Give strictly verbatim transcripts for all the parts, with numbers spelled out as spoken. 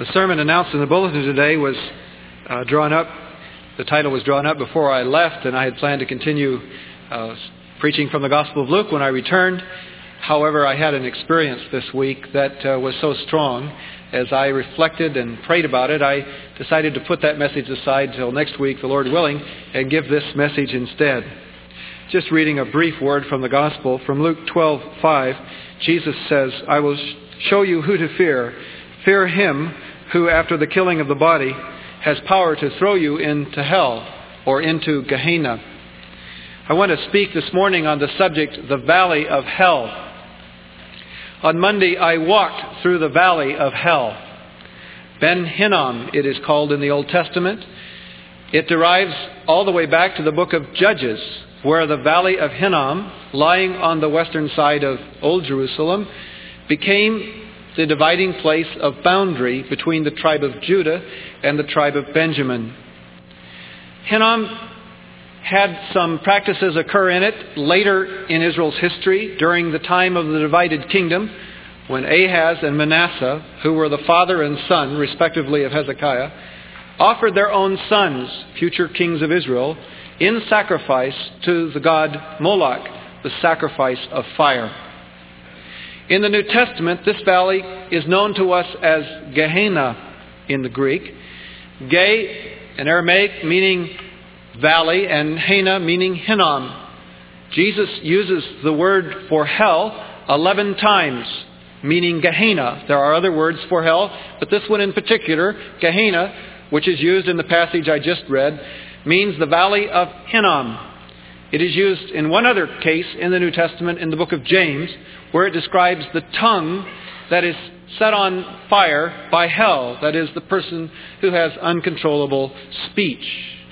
The sermon announced in the bulletin today was uh, drawn up, the title was drawn up before I left, and I had planned to continue uh, preaching from the Gospel of Luke when I returned. However, I had an experience this week that uh, was so strong. As I reflected and prayed about it, I decided to put that message aside till next week, the Lord willing, and give this message instead. Just reading a brief word from the Gospel, from Luke twelve five, Jesus says, "I will show you who to fear. Fear him who, after the killing of the body, has power to throw you into hell," or into Gehenna. I want to speak this morning on the subject, the valley of hell. On Monday, I walked through the valley of hell. Ben Hinnom, it is called in the Old Testament. It derives all the way back to the book of Judges, where the valley of Hinnom, lying on the western side of Old Jerusalem, became the dividing place of boundary between the tribe of Judah and the tribe of Benjamin. Hinnom had some practices occur in it later in Israel's history, during the time of the divided kingdom, when Ahaz and Manasseh, who were the father and son, respectively, of Hezekiah, offered their own sons, future kings of Israel, in sacrifice to the god Moloch, the sacrifice of fire. In the New Testament, this valley is known to us as Gehenna in the Greek. Ge, in Aramaic, meaning valley, and Hena, meaning Hinnom. Jesus uses the word for hell eleven times, meaning Gehenna. There are other words for hell, but this one in particular, Gehenna, which is used in the passage I just read, means the valley of Hinnom. It is used in one other case in the New Testament, in the book of James, where it describes the tongue that is set on fire by hell. That is, the person who has uncontrollable speech.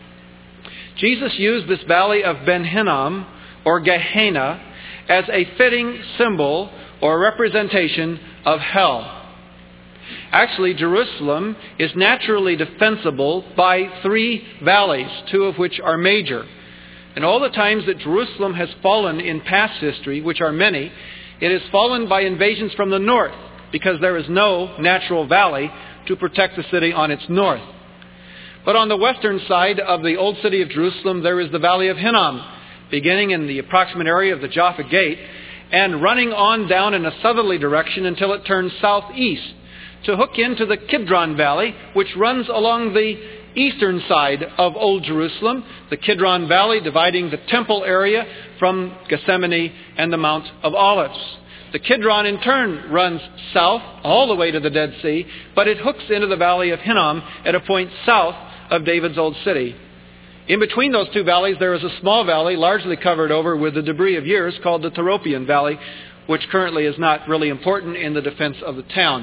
Jesus used this valley of Ben Hinnom, or Gehenna, as a fitting symbol or representation of hell. Actually, Jerusalem is naturally defensible by three valleys, two of which are major. And all the times that Jerusalem has fallen in past history, which are many, it has fallen by invasions from the north, because there is no natural valley to protect the city on its north. But on the western side of the old city of Jerusalem, there is the valley of Hinnom, beginning in the approximate area of the Jaffa Gate, and running on down in a southerly direction until it turns southeast, to hook into the Kidron Valley, which runs along the eastern side of Old Jerusalem, the Kidron Valley dividing the temple area from Gethsemane and the Mount of Olives. The Kidron in turn runs south all the way to the Dead Sea, but it hooks into the valley of Hinnom at a point south of David's old city. In between those two valleys, there is a small valley largely covered over with the debris of years called the Tyropoeon Valley, which currently is not really important in the defense of the town.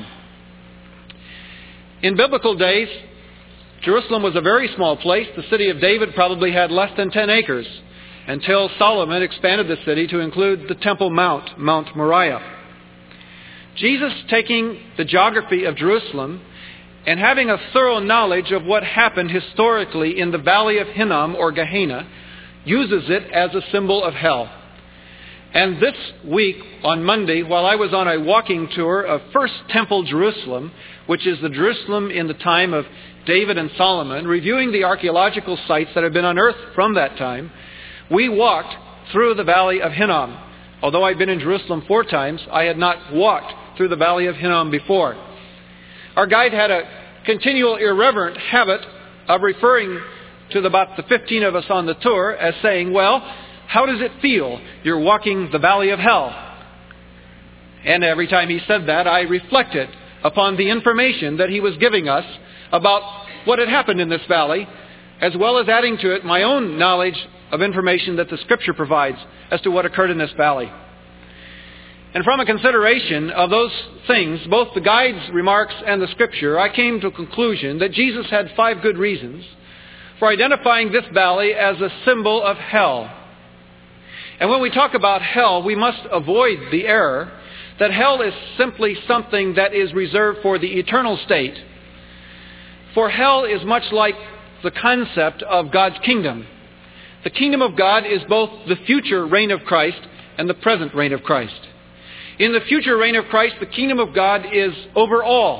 In biblical days, Jerusalem was a very small place. The city of David probably had less than ten acres, until Solomon expanded the city to include the Temple Mount, Mount Moriah. Jesus, taking the geography of Jerusalem and having a thorough knowledge of what happened historically in the valley of Hinnom, or Gehenna, uses it as a symbol of hell. And this week, on Monday, while I was on a walking tour of First Temple Jerusalem, which is the Jerusalem in the time of David and Solomon, reviewing the archaeological sites that have been unearthed from that time, we walked through the valley of Hinnom. Although I'd been in Jerusalem four times, I had not walked through the valley of Hinnom before. Our guide had a continual irreverent habit of referring to the, about the fifteen of us on the tour as saying, "Well, how does it feel? You're walking the valley of hell." And every time he said that, I reflected upon the information that he was giving us about what had happened in this valley, as well as adding to it my own knowledge of information that the Scripture provides as to what occurred in this valley. And from a consideration of those things, both the guide's remarks and the Scripture, I came to a conclusion that Jesus had five good reasons for identifying this valley as a symbol of hell. And when we talk about hell, we must avoid the error that hell is simply something that is reserved for the eternal state. For hell is much like the concept of God's kingdom. The kingdom of God is both the future reign of Christ and the present reign of Christ. In the future reign of Christ, the kingdom of God is over all,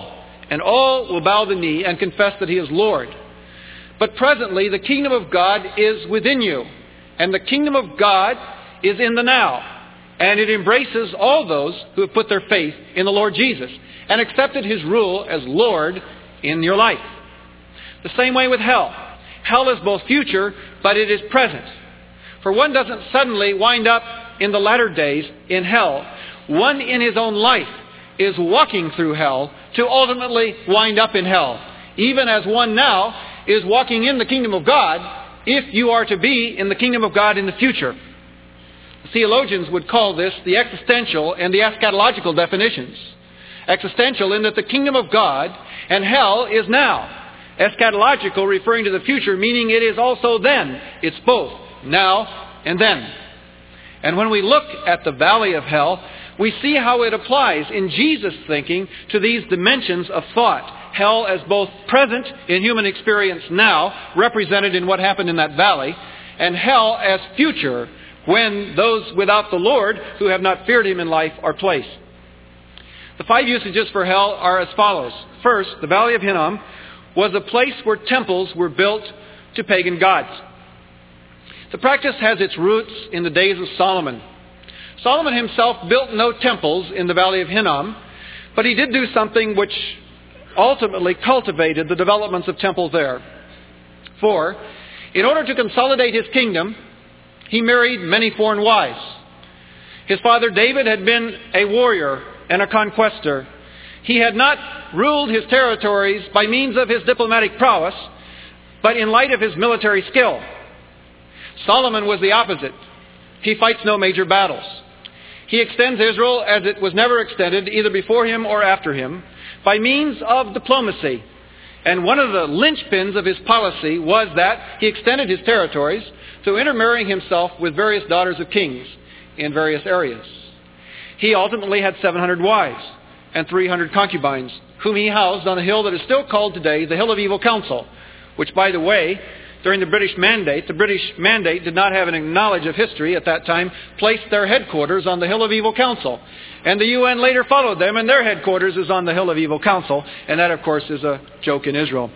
and all will bow the knee and confess that he is Lord. But presently the kingdom of God is within you, and the kingdom of God is in the now, and it embraces all those who have put their faith in the Lord Jesus and accepted his rule as Lord in your life. The same way with hell. Hell is both future, but it is present. For one doesn't suddenly wind up in the latter days in hell. One in his own life is walking through hell to ultimately wind up in hell, even as one now is walking in the kingdom of God, if you are to be in the kingdom of God in the future. Theologians would call this the existential and the eschatological definitions. Existential in that the kingdom of God and hell is now. Eschatological referring to the future, meaning it is also then. It's both now and then. And when we look at the valley of hell, we see how it applies in Jesus' thinking to these dimensions of thought. Hell as both present in human experience now, represented in what happened in that valley, and hell as future when those without the Lord who have not feared him in life are placed. The five usages for hell are as follows. First, the Valley of Hinnom was a place where temples were built to pagan gods. The practice has its roots in the days of Solomon. Solomon himself built no temples in the Valley of Hinnom, but he did do something which ultimately cultivated the developments of temples there. For, in order to consolidate his kingdom, he married many foreign wives. His father David had been a warrior and a conquestor. He had not ruled his territories by means of his diplomatic prowess, but in light of his military skill. Solomon was the opposite. He fights no major battles. He extends Israel as it was never extended, either before him or after him, by means of diplomacy. And one of the linchpins of his policy was that he extended his territories through intermarrying himself with various daughters of kings in various areas. He ultimately had seven hundred wives and three hundred concubines, whom he housed on a hill that is still called today the Hill of Evil Counsel, which, by the way, during the British Mandate, the British Mandate did not have any knowledge of history at that time, placed their headquarters on the Hill of Evil Counsel. And the U N later followed them, and their headquarters is on the Hill of Evil Counsel. And that, of course, is a joke in Israel.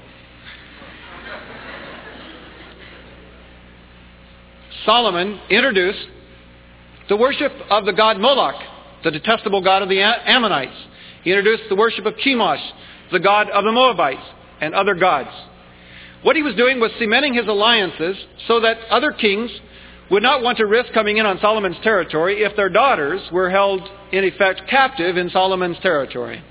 Solomon introduced the worship of the god Moloch, the detestable god of the Ammonites. He introduced the worship of Chemosh, the god of the Moabites, and other gods. What he was doing was cementing his alliances so that other kings would not want to risk coming in on Solomon's territory if their daughters were held, in effect, captive in Solomon's territory.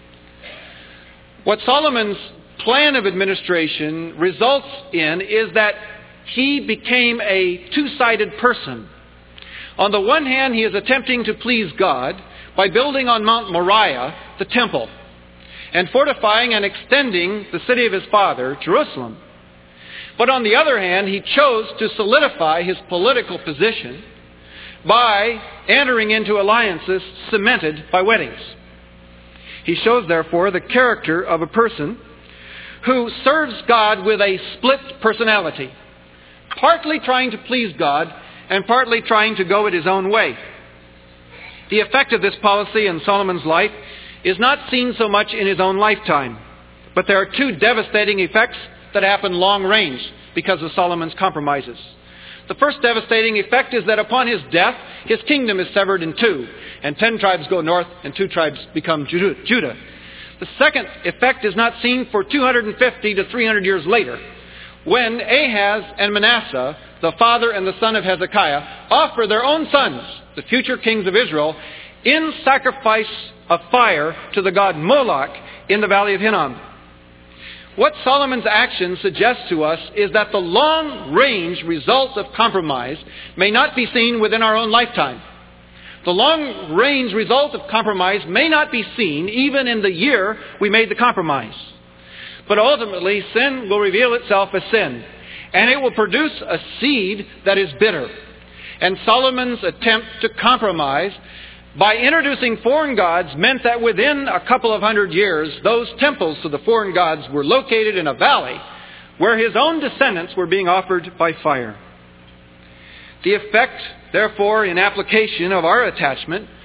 What Solomon's plan of administration results in is that he became a two-sided person. On the one hand, he is attempting to please God by building on Mount Moriah the temple and fortifying and extending the city of his father, Jerusalem. But on the other hand, he chose to solidify his political position by entering into alliances cemented by weddings. He shows, therefore, the character of a person who serves God with a split personality, partly trying to please God and partly trying to go it his own way. The effect of this policy in Solomon's life is not seen so much in his own lifetime, but there are two devastating effects that happen long range because of Solomon's compromises. The first devastating effect is that upon his death, his kingdom is severed in two, and ten tribes go north and two tribes become Judah. The second effect is not seen for two hundred fifty to three hundred years later, when Ahaz and Manasseh, the father and the son of Hezekiah, offer their own sons, the future kings of Israel, in sacrifice of fire to the god Moloch in the Valley of Hinnom. What Solomon's actions suggest to us is that the long-range result of compromise may not be seen within our own lifetime. The long-range result of compromise may not be seen even in the year we made the compromise. But ultimately, sin will reveal itself as sin, and it will produce a seed that is bitter. And Solomon's attempt to compromise by introducing foreign gods meant that within a couple of hundred years, those temples to the foreign gods were located in a valley where his own descendants were being offered by fire. The effect, therefore, in application of our attachment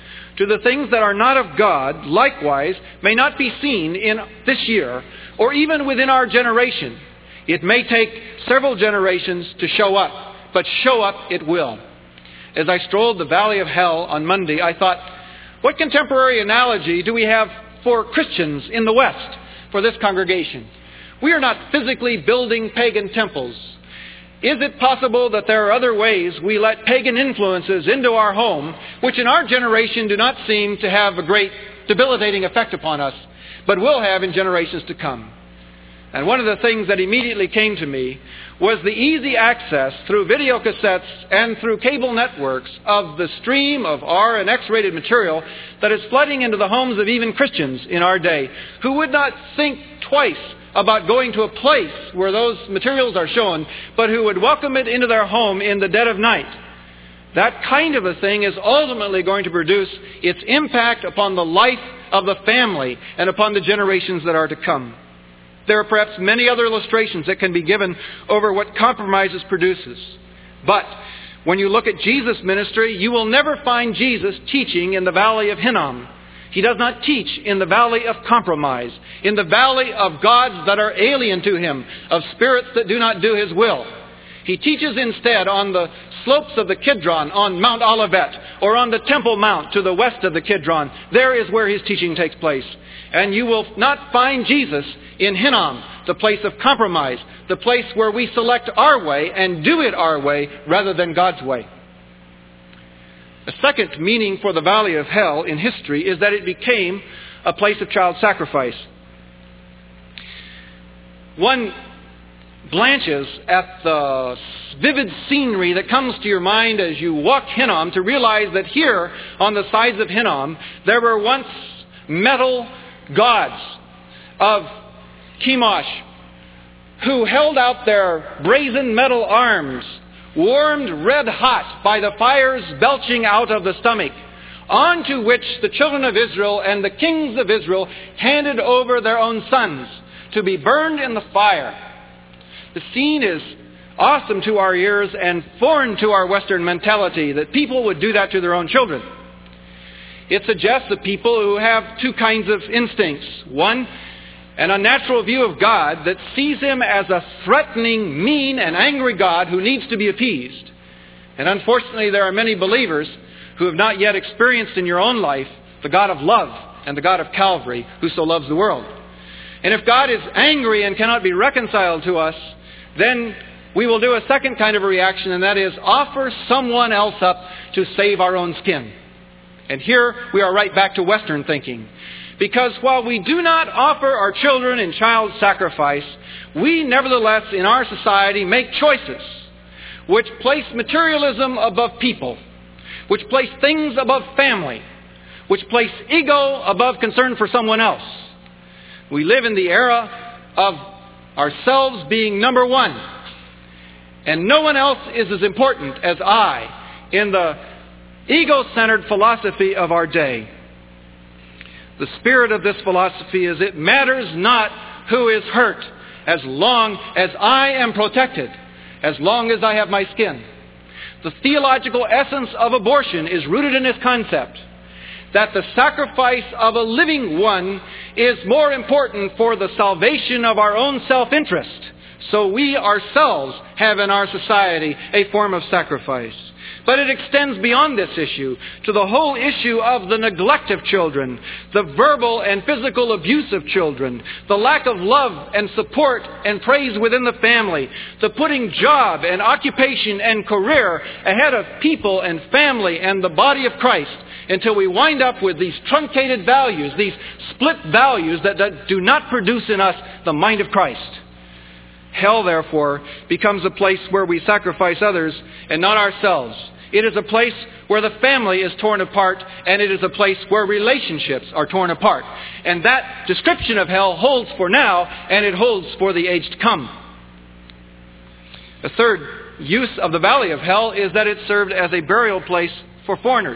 to the things that are not of God, likewise, may not be seen in this year, or even within our generation. It may take several generations to show up, but show up it will. As I strolled the valley of hell on Monday, I thought, what contemporary analogy do we have for Christians in the West for this congregation? We are not physically building pagan temples. Is it possible that there are other ways we let pagan influences into our home, which in our generation do not seem to have a great debilitating effect upon us, but will have in generations to come? And one of the things that immediately came to me was the easy access through video cassettes and through cable networks of the stream of R and X-rated material that is flooding into the homes of even Christians in our day, who would not think twice about going to a place where those materials are shown, but who would welcome it into their home in the dead of night. That kind of a thing is ultimately going to produce its impact upon the life of the family and upon the generations that are to come. There are perhaps many other illustrations that can be given over what compromises produces. But when you look at Jesus' ministry, you will never find Jesus teaching in the valley of Hinnom. He does not teach in the valley of compromise, in the valley of gods that are alien to him, of spirits that do not do his will. He teaches instead on the slopes of the Kidron, on Mount Olivet, or on the Temple Mount to the west of the Kidron. There is where his teaching takes place. And you will not find Jesus in Hinnom, the place of compromise, the place where we select our way and do it our way rather than God's way. A second meaning for the valley of hell in history is that it became a place of child sacrifice. One blanches at the vivid scenery that comes to your mind as you walk Hinnom to realize that here on the sides of Hinnom there were once metal gods of Chemosh who held out their brazen metal arms, warmed red hot by the fires belching out of the stomach, onto which the children of Israel and the kings of Israel handed over their own sons to be burned in the fire. The scene is awesome to our ears and foreign to our Western mentality that people would do that to their own children. It suggests a people who have two kinds of instincts. One, an unnatural view of God that sees him as a threatening, mean, and angry God who needs to be appeased. And unfortunately, there are many believers who have not yet experienced in your own life the God of love and the God of Calvary who so loves the world. And if God is angry and cannot be reconciled to us, then we will do a second kind of a reaction, and that is offer someone else up to save our own skin. And here we are right back to Western thinking. Because while we do not offer our children in child sacrifice, we nevertheless in our society make choices which place materialism above people, which place things above family, which place ego above concern for someone else. We live in the era of ourselves being number one, and no one else is as important as I in the ego-centered philosophy of our day. The spirit of this philosophy is it matters not who is hurt as long as I am protected, as long as I have my skin. The theological essence of abortion is rooted in this concept that the sacrifice of a living one is more important for the salvation of our own self-interest. So we ourselves have in our society a form of sacrifice. But it extends beyond this issue to the whole issue of the neglect of children, the verbal and physical abuse of children, the lack of love and support and praise within the family, the putting job and occupation and career ahead of people and family and the body of Christ, until we wind up with these truncated values, these split values that, that do not produce in us the mind of Christ. Hell, therefore, becomes a place where we sacrifice others and not ourselves. It is a place where the family is torn apart, and it is a place where relationships are torn apart. And that description of hell holds for now, and it holds for the age to come. The third use of the valley of hell is that it served as a burial place for foreigners.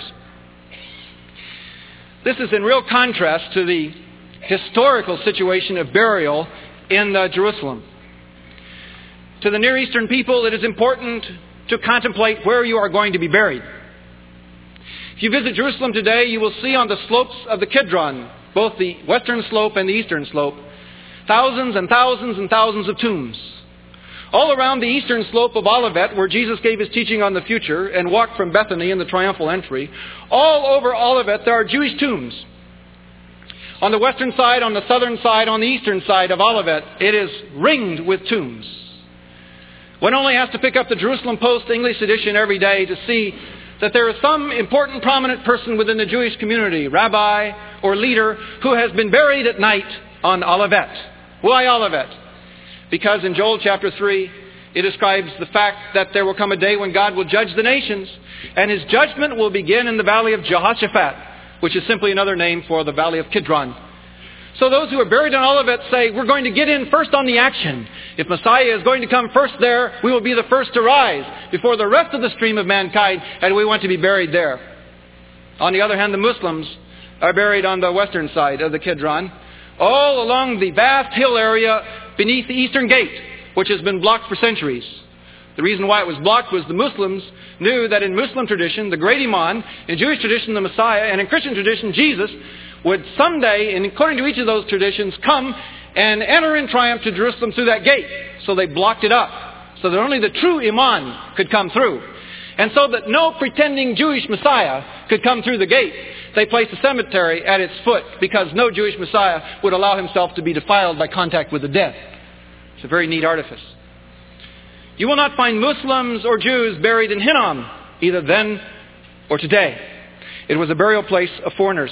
This is in real contrast to the historical situation of burial in uh, Jerusalem. To the Near Eastern people, it is important to contemplate where you are going to be buried. If you visit Jerusalem today, you will see on the slopes of the Kidron, both the western slope and the eastern slope, thousands and thousands and thousands of tombs. All around the eastern slope of Olivet, where Jesus gave his teaching on the future and walked from Bethany in the triumphal entry, all over Olivet there are Jewish tombs. On the western side, on the southern side, on the eastern side of Olivet, it is ringed with tombs. One only has to pick up the Jerusalem Post English edition every day to see that there is some important prominent person within the Jewish community, rabbi or leader, who has been buried at night on Olivet. Why Olivet? Because in Joel chapter three, it describes the fact that there will come a day when God will judge the nations, and his judgment will begin in the valley of Jehoshaphat, which is simply another name for the valley of Kidron. So those who are buried on Olivet say, we're going to get in first on the action. If Messiah is going to come first there, we will be the first to rise before the rest of the stream of mankind, and we want to be buried there. On the other hand, the Muslims are buried on the western side of the Kidron, all along the vast hill area beneath the eastern gate, which has been blocked for centuries. The reason why it was blocked was the Muslims knew that in Muslim tradition, the great Imam, in Jewish tradition, the Messiah, and in Christian tradition, Jesus, would someday, and according to each of those traditions, come and enter in triumph to Jerusalem through that gate. So they blocked it up, so that only the true Imam could come through. And so that no pretending Jewish Messiah could come through the gate, they placed a cemetery at its foot, because no Jewish Messiah would allow himself to be defiled by contact with the dead. It's a very neat artifice. You will not find Muslims or Jews buried in Hinnom, either then or today. It was a burial place of foreigners.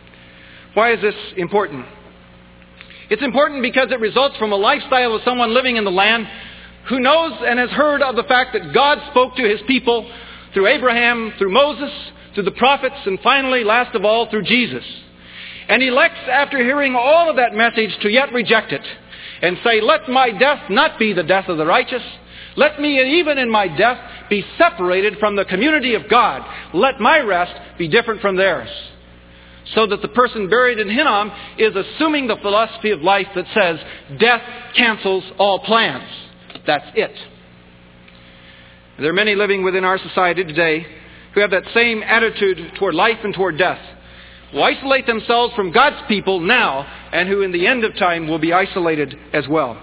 Why is this important? It's important because it results from a lifestyle of someone living in the land who knows and has heard of the fact that God spoke to his people through Abraham, through Moses, through the prophets, and finally, last of all, through Jesus. And elects, after hearing all of that message, to yet reject it and say, let my death not be the death of the righteous. Let me, even in my death, be separated from the community of God. Let my rest be different from theirs. So that the person buried in Hinnom is assuming the philosophy of life that says, death cancels all plans. That's it. There are many living within our society today who have that same attitude toward life and toward death, who isolate themselves from God's people now, and who in the end of time will be isolated as well.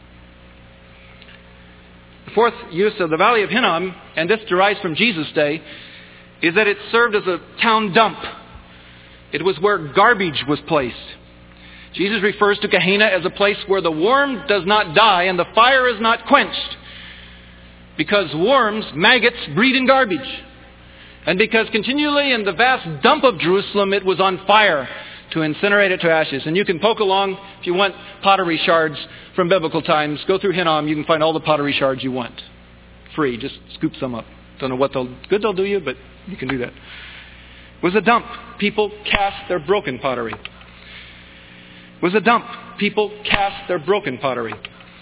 The fourth use of the Valley of Hinnom, and this derives from Jesus' day, is that it served as a town dump. It was where garbage was placed. Jesus refers to Gehenna as a place where the worm does not die and the fire is not quenched. Because worms, maggots, breed in garbage. And because continually in the vast dump of Jerusalem it was on fire to incinerate it to ashes. And you can poke along if you want pottery shards from biblical times. Go through Hinnom, you can find all the pottery shards you want. Free, just scoop some up. Don't know what they'll, good they'll do you, but you can do that. It was a dump. People cast their broken pottery. It was a dump. People cast their broken pottery.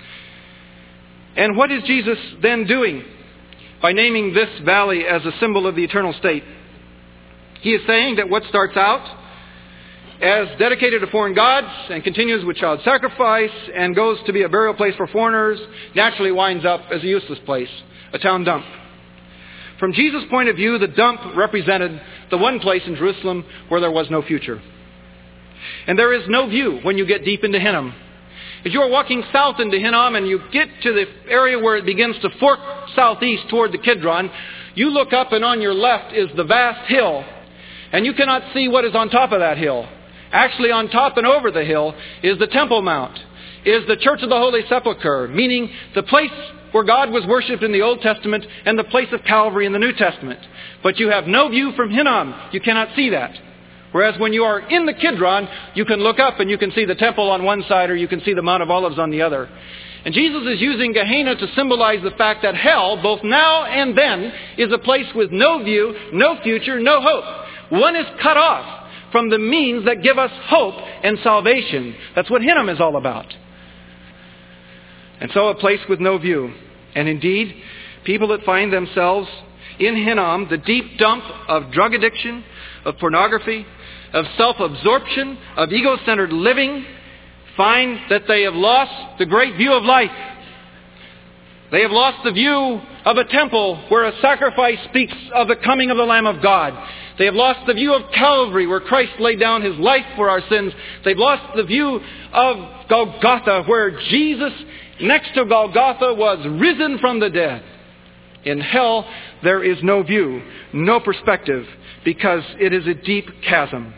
And what is Jesus then doing by naming this valley as a symbol of the eternal state? He is saying that what starts out as dedicated to foreign gods and continues with child sacrifice and goes to be a burial place for foreigners naturally winds up as a useless place, a town dump. From Jesus' point of view, the dump represented the one place in Jerusalem where there was no future. And there is no view when you get deep into Hinnom. As you are walking south into Hinnom and you get to the area where it begins to fork southeast toward the Kidron, you look up and on your left is the vast hill. And you cannot see what is on top of that hill. Actually, on top and over the hill is the Temple Mount, is the Church of the Holy Sepulchre, meaning the place where God was worshipped in the Old Testament and the place of Calvary in the New Testament. But you have no view from Hinnom. You cannot see that. Whereas when you are in the Kidron, you can look up and you can see the temple on one side or you can see the Mount of Olives on the other. And Jesus is using Gehenna to symbolize the fact that hell, both now and then, is a place with no view, no future, no hope. One is cut off from the means that give us hope and salvation. That's what Hinnom is all about. And so a place with no view. And indeed, people that find themselves in Hinnom, the deep dump of drug addiction, of pornography, of self-absorption, of ego-centered living, find that they have lost the great view of life. They have lost the view of a temple where a sacrifice speaks of the coming of the Lamb of God. They have lost the view of Calvary, where Christ laid down his life for our sins. They've lost the view of Golgotha, where Jesus, next to Golgotha, was risen from the dead. In hell, there is no view, no perspective, because it is a deep chasm.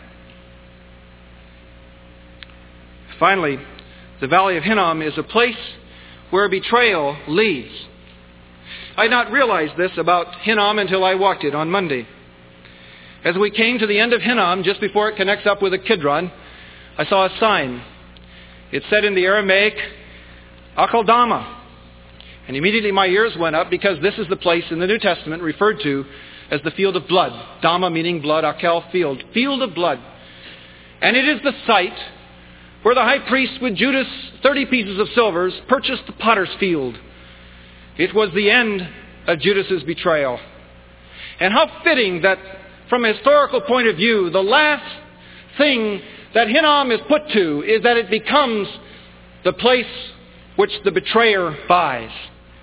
Finally, the Valley of Hinnom is a place where betrayal leads. I had not realized this about Hinnom until I walked it on Monday. As we came to the end of Hinnom, just before it connects up with the Kidron, I saw a sign. It said in the Aramaic, Akeldama. And immediately my ears went up, because this is the place in the New Testament referred to as the field of blood. Dama meaning blood, Akel, field. Field of blood. And it is the site where the high priest with Judas' thirty pieces of silvers purchased the potter's field. It was the end of Judas' betrayal. And how fitting that, from a historical point of view, the last thing that Hinnom is put to is that it becomes the place which the betrayer buys.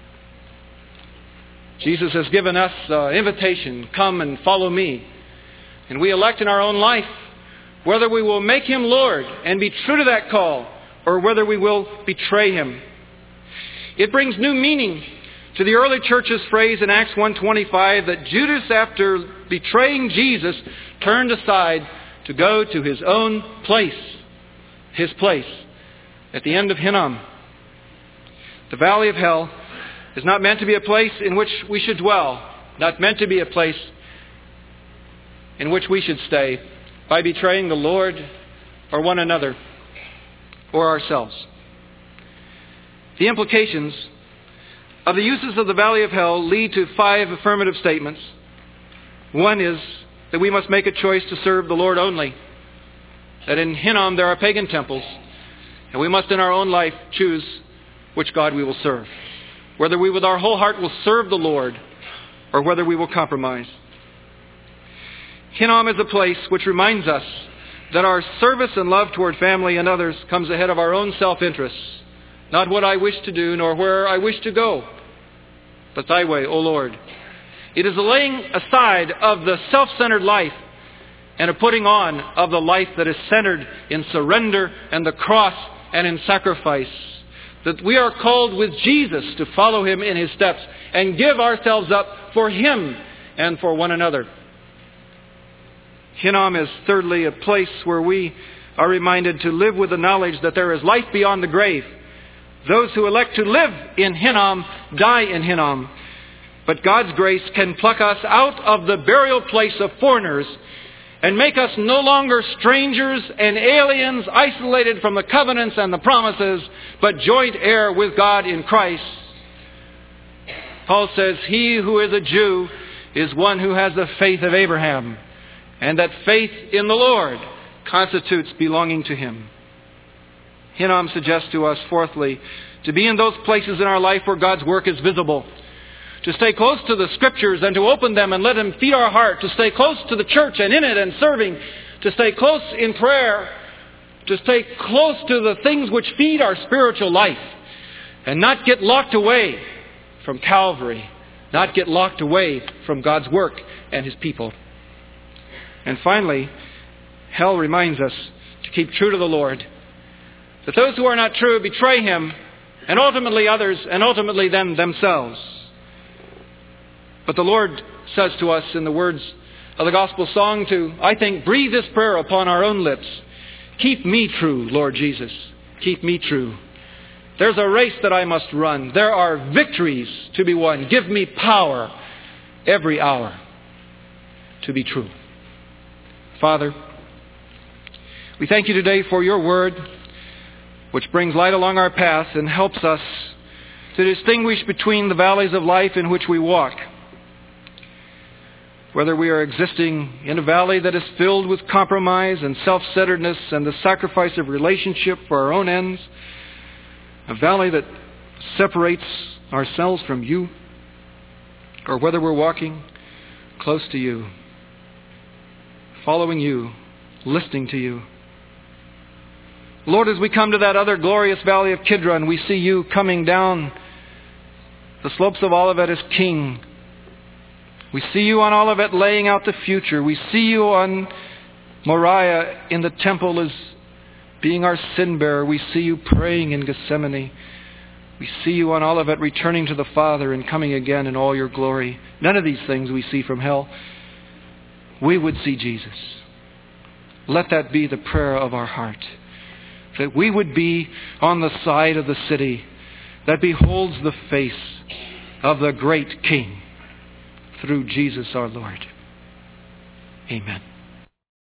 Jesus has given us an invitation, come and follow me. And we elect in our own life whether we will make him Lord and be true to that call, or whether we will betray him. It brings new meaning to the early church's phrase in Acts one twenty-five that Judas, after betraying Jesus, turned aside to go to his own place, his place, at the end of Hinnom. The valley of hell is not meant to be a place in which we should dwell, not meant to be a place in which we should stay by betraying the Lord or one another or ourselves. The implications of the uses of the valley of hell lead to five affirmative statements. One is that we must make a choice to serve the Lord only. That in Hinnom there are pagan temples, and we must in our own life choose which God we will serve. Whether we with our whole heart will serve the Lord, or whether we will compromise. Hinnom is a place which reminds us that our service and love toward family and others comes ahead of our own self-interests. Not what I wish to do, nor where I wish to go, but thy way, O Lord. It is a laying aside of the self-centered life and a putting on of the life that is centered in surrender and the cross and in sacrifice. That we are called with Jesus to follow him in his steps and give ourselves up for him and for one another. Hinnom is thirdly a place where we are reminded to live with the knowledge that there is life beyond the grave. Those who elect to live in Hinnom die in Hinnom. But God's grace can pluck us out of the burial place of foreigners and make us no longer strangers and aliens isolated from the covenants and the promises, but joint heir with God in Christ. Paul says, he who is a Jew is one who has the faith of Abraham, and that faith in the Lord constitutes belonging to him. Hinnom suggests to us, fourthly, to be in those places in our life where God's work is visible. To stay close to the Scriptures and to open them and let them feed our heart. To stay close to the church and in it and serving. To stay close in prayer. To stay close to the things which feed our spiritual life. And not get locked away from Calvary. Not get locked away from God's work and his people. And finally, hell reminds us to keep true to the Lord. That those who are not true betray him, and ultimately others, and ultimately them themselves. But the Lord says to us in the words of the gospel song to, I think, breathe this prayer upon our own lips. Keep me true, Lord Jesus. Keep me true. There's a race that I must run. There are victories to be won. Give me power every hour to be true. Father, we thank you today for your word, which brings light along our path and helps us to distinguish between the valleys of life in which we walk. Whether we are existing in a valley that is filled with compromise and self-centeredness and the sacrifice of relationship for our own ends, a valley that separates ourselves from you, or whether we're walking close to you, following you, listening to you. Lord, as we come to that other glorious valley of Kidron, we see you coming down the slopes of Olivet as King. We see you on Olivet laying out the future. We see you on Moriah in the temple as being our sin bearer. We see you praying in Gethsemane. We see you on Olivet returning to the Father and coming again in all your glory. None of these things we see from hell. We would see Jesus. Let that be the prayer of our heart. That we would be on the side of the city that beholds the face of the great King through Jesus our Lord. Amen.